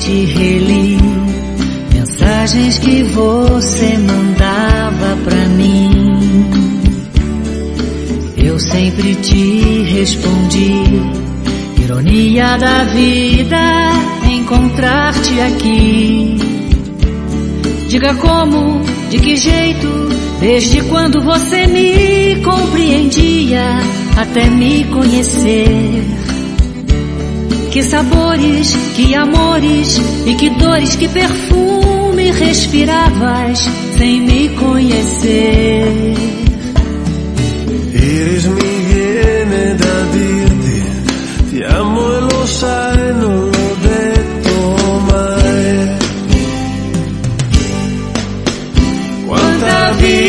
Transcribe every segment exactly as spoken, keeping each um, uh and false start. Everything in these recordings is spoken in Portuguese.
noite reli mensagens que você mandava pra mim. Eu sempre te respondi, ironia da vida encontrar-te aqui. Diga como, de que jeito, desde quando você me compreendia até me conhecer. Que sabores, que amores e que dores, que perfume respiravas sem me conhecer. Iris, mi viene da dirti ti amo e lo sai, non l'ho detto mai. Quanta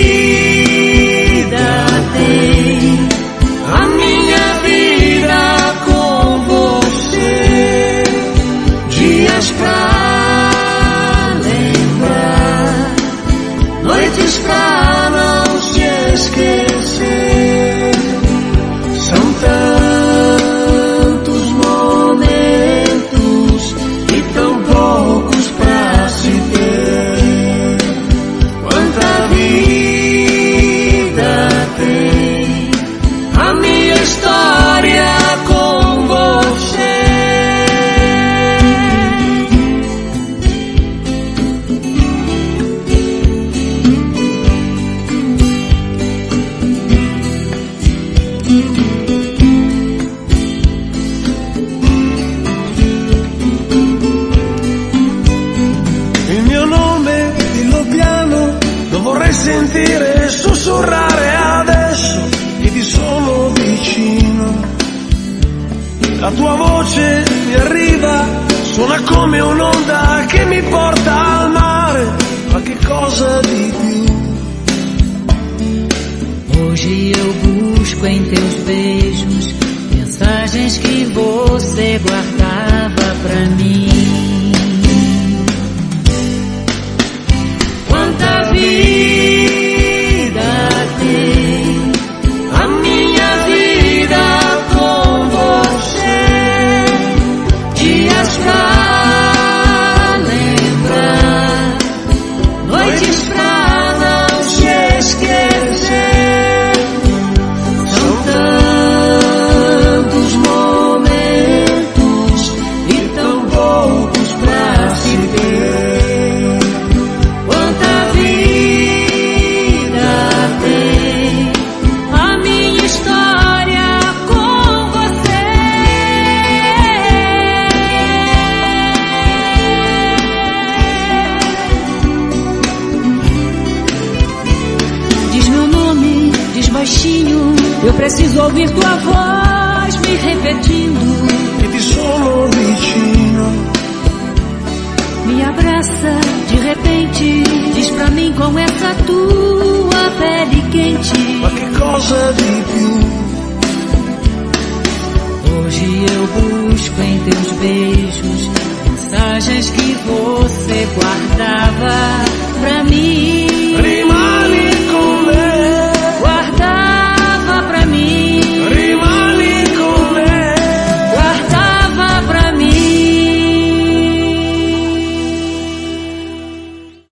vida tem a minha vida com você, dias pra lembrar, noites pra não se esquecer. São tantos momentos e tão poucos pra se ter. Quanta vida tem a minha história com você. Il mio nome, dillo piano, lo vorrei sentire sussurrare adesso che ti sono vicino. La tua voce mi arriva, suona come un'onda che mi porta al mare, ma che cosa di più? Hoje eu busco em teus beijos mensagens que você guardava pra mim. Quanta vida tem a minha vida com você, dias pra lembrar, noites pra não se esquecer. São tantos momentos e tão poucos pra se ter. Quanta vida tem a minha história com você. Diz meu nome, diz baixinho, eu preciso ouvir tua voz me repetindo. Che ti sono vicino. Me abraça de repente, diz pra mim com essa tua pele quente. Ma che cosa di più? Hoje eu